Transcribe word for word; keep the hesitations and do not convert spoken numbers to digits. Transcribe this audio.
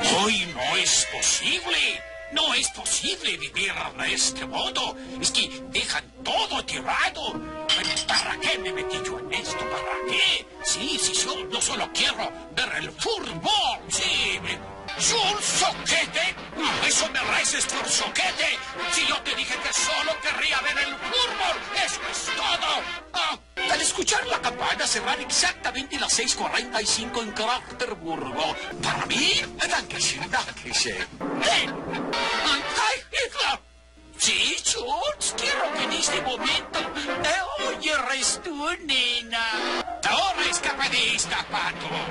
Hoy no es posible. No es posible vivir de este modo. Es que dejan todo tirado. ¿Para qué me metí yo en esto? ¿Para qué? Sí, sí, yo no solo quiero ver el fútbol. Sí, un soquete. Eso me reces por soquete. Si yo te dije que solo querría ver el fútbol, eso es todo. Ah, al escuchar la campana cerrar exactamente las seis cuarenta y cinco en Kraftwerk. Para mí, Dankeschön, Dankeschön. ¿Qué? ¡Ay, Hitler! Sí, Schultz, quiero que en este momento me oyes tú, nena. Ahora escapa de esta, pato.